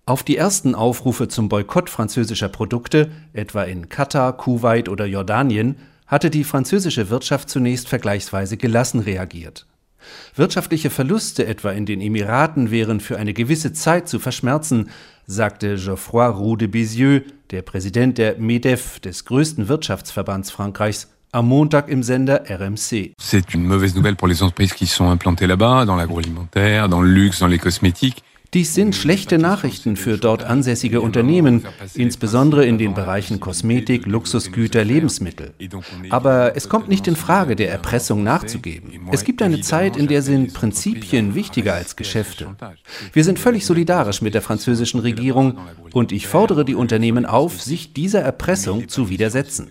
Auf die ersten Aufrufe zum Boykott französischer Produkte, etwa in Katar, Kuwait oder Jordanien, hatte die französische Wirtschaft zunächst vergleichsweise gelassen reagiert. Wirtschaftliche Verluste etwa in den Emiraten wären für eine gewisse Zeit zu verschmerzen, sagte Geoffroy Roux de Bézieux, der Präsident der MEDEF, des größten Wirtschaftsverbands Frankreichs, am Montag im Sender RMC. C'est une mauvaise nouvelle pour les entreprises qui sont implantées là-bas, dans l'agroalimentaire, dans le luxe, dans les cosmétiques. Dies sind schlechte Nachrichten für dort ansässige Unternehmen, insbesondere in den Bereichen Kosmetik, Luxusgüter, Lebensmittel. Aber es kommt nicht in Frage, der Erpressung nachzugeben. Es gibt eine Zeit, in der sind Prinzipien wichtiger als Geschäfte. Wir sind völlig solidarisch mit der französischen Regierung und ich fordere die Unternehmen auf, sich dieser Erpressung zu widersetzen.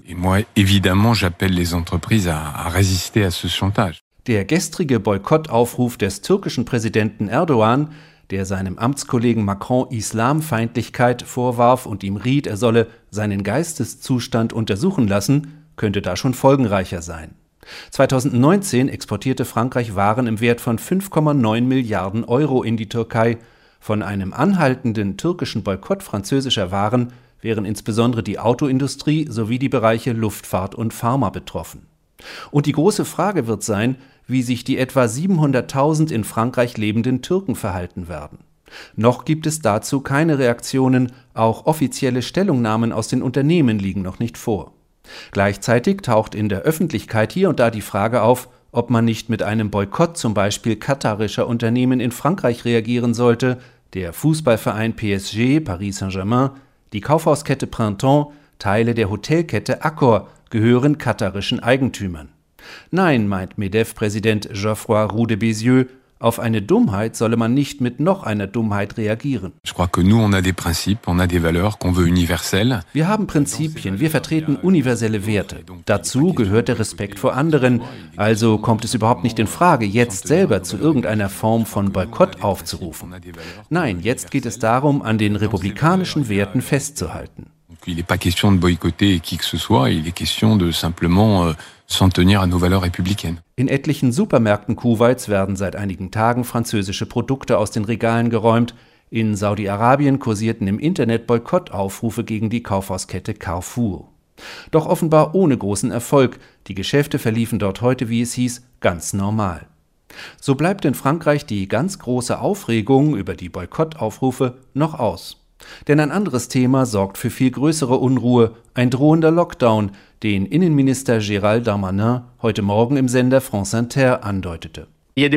Der gestrige Boykottaufruf des türkischen Präsidenten Erdogan, der seinem Amtskollegen Macron Islamfeindlichkeit vorwarf und ihm riet, er solle seinen Geisteszustand untersuchen lassen, könnte da schon folgenreicher sein. 2019 exportierte Frankreich Waren im Wert von 5,9 Milliarden Euro in die Türkei. Von einem anhaltenden türkischen Boykott französischer Waren wären insbesondere die Autoindustrie sowie die Bereiche Luftfahrt und Pharma betroffen. Und die große Frage wird sein, wie sich die etwa 700.000 in Frankreich lebenden Türken verhalten werden. Noch gibt es dazu keine Reaktionen, auch offizielle Stellungnahmen aus den Unternehmen liegen noch nicht vor. Gleichzeitig taucht in der Öffentlichkeit hier und da die Frage auf, ob man nicht mit einem Boykott zum Beispiel katarischer Unternehmen in Frankreich reagieren sollte. Der Fußballverein PSG, Paris Saint-Germain, die Kaufhauskette Printemps, Teile der Hotelkette Accor gehören katarischen Eigentümern. Nein, meint MEDEF-Präsident Geoffroy Roux de Bézieux, auf eine Dummheit solle man nicht mit noch einer Dummheit reagieren. Wir haben Prinzipien, wir vertreten universelle Werte. Dazu gehört der Respekt vor anderen. Also kommt es überhaupt nicht in Frage, jetzt selber zu irgendeiner Form von Boykott aufzurufen. Nein, jetzt geht es darum, an den republikanischen Werten festzuhalten. Il n'est pas question de boycotter qui que ce soit, il est question de simplement s'en tenir à nos valeurs républicaines. In etlichen Supermärkten Kuwaits werden seit einigen Tagen französische Produkte aus den Regalen geräumt. In Saudi-Arabien kursierten im Internet Boykottaufrufe gegen die Kaufhauskette Carrefour. Doch offenbar ohne großen Erfolg. Die Geschäfte verliefen dort heute, wie es hieß, ganz normal. So bleibt in Frankreich die ganz große Aufregung über die Boykottaufrufe noch aus. Denn ein anderes Thema sorgt für viel größere Unruhe, ein drohender Lockdown, den Innenminister Gérald Darmanin heute Morgen im Sender France Inter andeutete.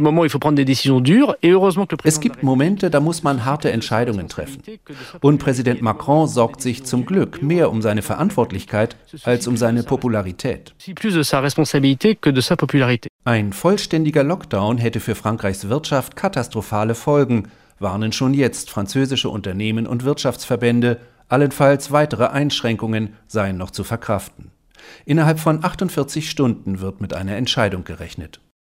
Es gibt Momente, da muss man harte Entscheidungen treffen. Und Präsident Macron sorgt sich zum Glück mehr um seine Verantwortlichkeit als um seine Popularität. Ein vollständiger Lockdown hätte für Frankreichs Wirtschaft katastrophale Folgen, warnen schon jetzt französische Unternehmen und Wirtschaftsverbände, allenfalls weitere Einschränkungen seien noch zu verkraften. Innerhalb von 48 Stunden wird mit einer Entscheidung gerechnet.